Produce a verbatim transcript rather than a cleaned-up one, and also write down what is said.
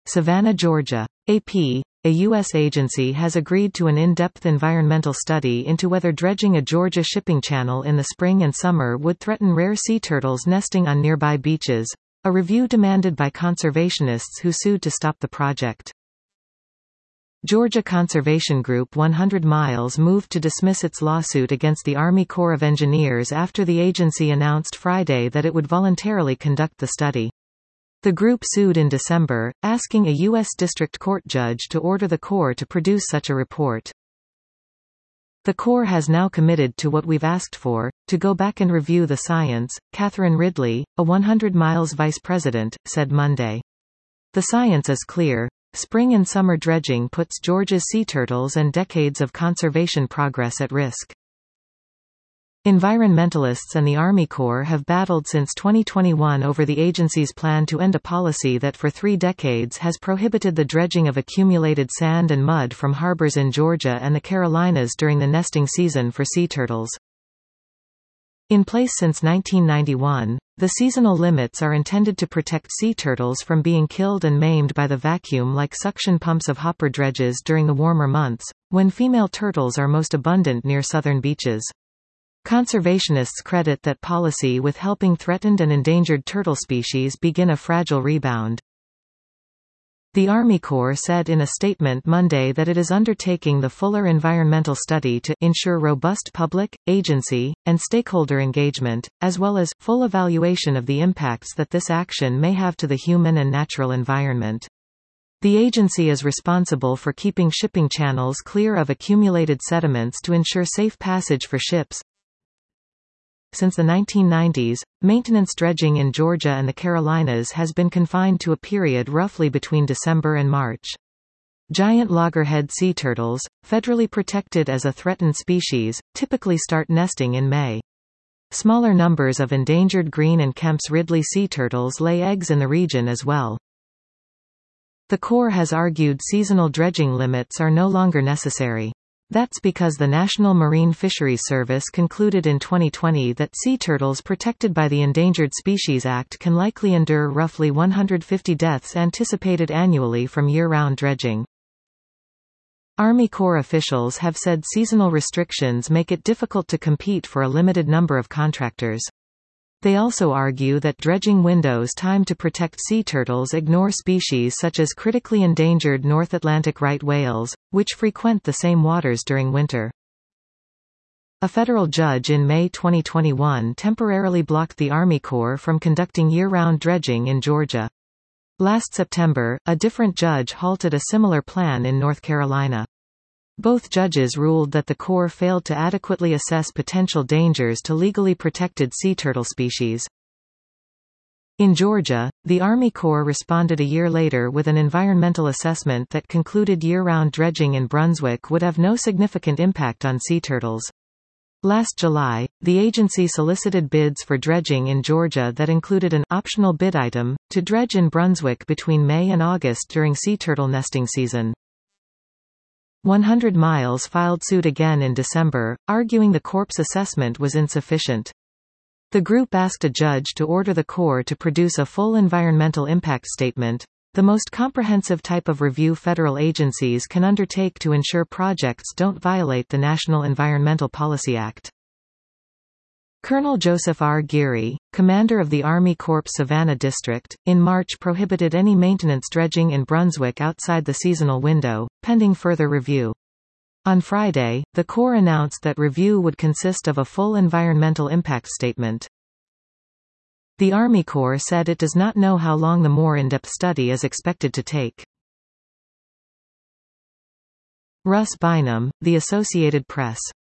Savannah, Georgia. A P. A U S agency has agreed to an in-depth environmental study into whether dredging a Georgia shipping channel in the spring and summer would threaten rare sea turtles nesting on nearby beaches, a review demanded by conservationists who sued to stop the project. Georgia Conservation Group one hundred miles moved to dismiss its lawsuit against the Army Corps of Engineers after the agency announced Friday that it would voluntarily conduct the study. The group sued in December, asking a U S district court judge to order the Corps to produce such a report. The Corps has now committed to what we've asked for, to go back and review the science, Catherine Ridley, a one hundred miles vice president, said Monday. The science is clear. Spring and summer dredging puts Georgia's sea turtles and decades of conservation progress at risk. Environmentalists and the Army Corps have battled since twenty twenty-one over the agency's plan to end a policy that for three decades has prohibited the dredging of accumulated sand and mud from harbors in Georgia and the Carolinas during the nesting season for sea turtles. In place since nineteen ninety-one, the seasonal limits are intended to protect sea turtles from being killed and maimed by the vacuum-like suction pumps of hopper dredges during the warmer months, when female turtles are most abundant near southern beaches. Conservationists credit that policy with helping threatened and endangered turtle species begin a fragile rebound. The Army Corps said in a statement Monday that it is undertaking the fuller environmental study to ensure robust public, agency, and stakeholder engagement, as well as full evaluation of the impacts that this action may have to the human and natural environment. The agency is responsible for keeping shipping channels clear of accumulated sediments to ensure safe passage for ships. Since the nineteen nineties, maintenance dredging in Georgia and the Carolinas has been confined to a period roughly between December and March. Giant loggerhead sea turtles, federally protected as a threatened species, typically start nesting in May. Smaller numbers of endangered green and Kemp's Ridley sea turtles lay eggs in the region as well. The Corps has argued seasonal dredging limits are no longer necessary. That's because the National Marine Fisheries Service concluded in twenty twenty that sea turtles protected by the Endangered Species Act can likely endure roughly one hundred fifty deaths anticipated annually from year-round dredging. Army Corps officials have said seasonal restrictions make it difficult to compete for a limited number of contractors. They also argue that dredging windows timed to protect sea turtles ignore species such as critically endangered North Atlantic right whales, which frequent the same waters during winter. A federal judge in May twenty twenty-one temporarily blocked the Army Corps from conducting year-round dredging in Georgia. Last September, a different judge halted a similar plan in North Carolina. Both judges ruled that the Corps failed to adequately assess potential dangers to legally protected sea turtle species. In Georgia, the Army Corps responded a year later with an environmental assessment that concluded year-round dredging in Brunswick would have no significant impact on sea turtles. Last July, the agency solicited bids for dredging in Georgia that included an optional bid item to dredge in Brunswick between May and August during sea turtle nesting season. one hundred miles filed suit again in December, arguing the Corps' assessment was insufficient. The group asked a judge to order the Corps to produce a full environmental impact statement, the most comprehensive type of review federal agencies can undertake to ensure projects don't violate the National Environmental Policy Act. Colonel Joseph R. Geary, commander of the Army Corps Savannah District, in March prohibited any maintenance dredging in Brunswick outside the seasonal window, pending further review. On Friday, the Corps announced that review would consist of a full environmental impact statement. The Army Corps said it does not know how long the more in-depth study is expected to take. Russ Bynum, The Associated Press.